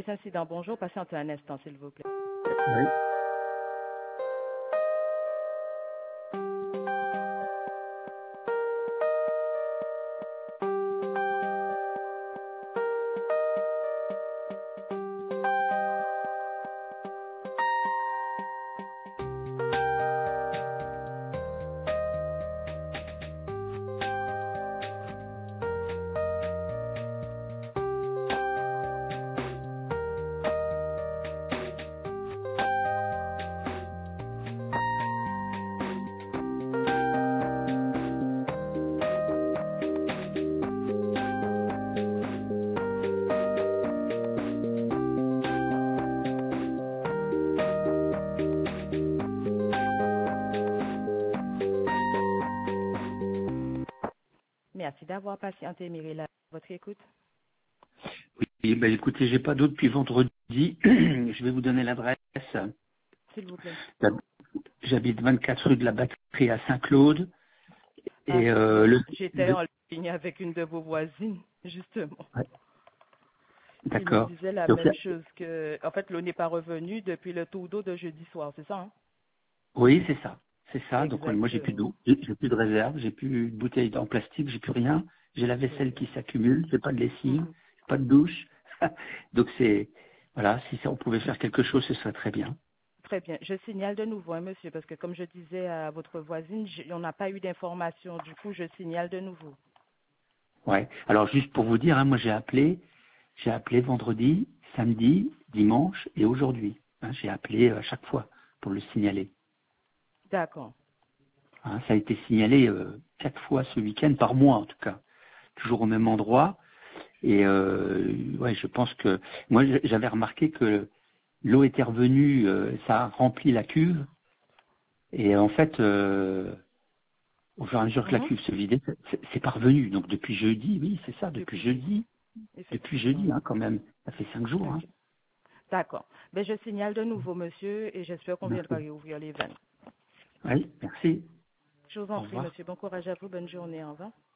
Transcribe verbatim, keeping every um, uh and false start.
Service incident, bonjour. Patientez un instant, s'il vous plaît. Oui. Merci d'avoir patienté, Myriam. Votre écoute. Oui, ben écoutez, j'ai pas d'eau depuis vendredi. Je vais vous donner l'adresse. S'il vous plaît. J'habite vingt-quatre rue de la Batterie à Saint-Claude. Ah, Et euh, le, j'étais le- en ligne avec une de vos voisines, justement, ouais, qui me d'accord. disait la Donc, même chose que, en fait, l'eau n'est pas revenue depuis le tour d'eau de jeudi soir, c'est ça, hein? oui, c'est ça. C'est ça. Donc moi j'ai plus Exactement. d'eau, j'ai j'ai plus de réserve, j'ai plus de bouteilles en plastique, j'ai plus rien. J'ai la Très vaisselle bien. qui s'accumule, j'ai pas de lessive, Mhm. pas de douche. Donc c'est voilà, si ça, on pouvait faire quelque chose, ce serait très bien. Très bien. Je signale de nouveau, hein, monsieur, parce que comme je disais à votre voisine, j'ai- on n'a pas eu d'informations. Du coup, je signale de nouveau. Ouais. Alors juste pour vous dire, hein, moi j'ai appelé, j'ai appelé vendredi, samedi, dimanche et aujourd'hui. Hein, j'ai appelé à chaque fois pour le signaler. D'accord. Hein, ça a été signalé euh, quatre fois ce week-end, par mois en tout cas, toujours au même endroit. Et euh, ouais, je pense que moi j'avais remarqué que l'eau était revenue, euh, ça a rempli la cuve. Et en fait, euh, au fur et à mesure que la Mhm. cuve se vidait, c'est c'est pas revenu. Donc depuis jeudi, oui, c'est ça, depuis Depuis jeudi. jeudi, depuis Effectivement. jeudi, hein, quand même, ça fait cinq jours. Très Hein. bien. D'accord. Ben, je signale de nouveau, monsieur, et j'espère qu'on viendra Merci. réouvrir les vannes. Oui, merci. Je vous Au en prie, revoir. monsieur. Bon courage à vous. Bonne journée. Au revoir.